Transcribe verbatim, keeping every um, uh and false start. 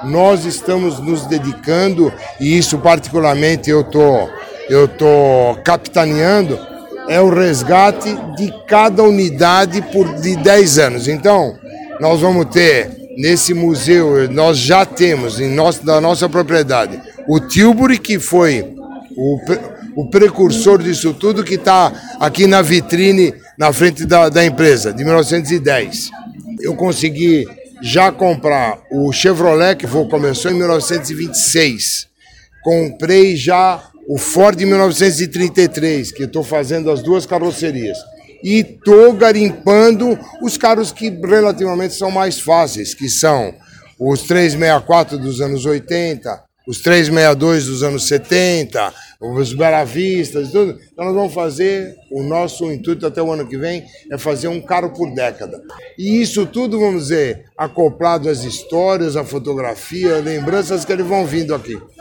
nós estamos nos dedicando, e isso particularmente eu tô, eu tô capitaneando, é o resgate de cada unidade por de dez anos. Então, nós vamos ter nesse museu, nós já temos em nosso, da nossa propriedade, o Tilbury, que foi o, o precursor disso tudo, que está aqui na vitrine, na frente da, da empresa, de mil novecentos e dez. Eu consegui já comprar o Chevrolet, que foi, começou em mil novecentos e vinte e seis. Comprei já o Ford de mil novecentos e trinta e três, que estou fazendo as duas carrocerias. E estou garimpando os carros que relativamente são mais fáceis, que são os trezentos e sessenta e quatro dos anos oitenta, os trezentos e sessenta e dois dos anos setenta, os Bela Vistas e tudo. Então nós vamos fazer, o nosso intuito até o ano que vem é fazer um carro por década. E isso tudo, vamos dizer, acoplado às histórias, à fotografia, lembranças que eles vão vindo aqui.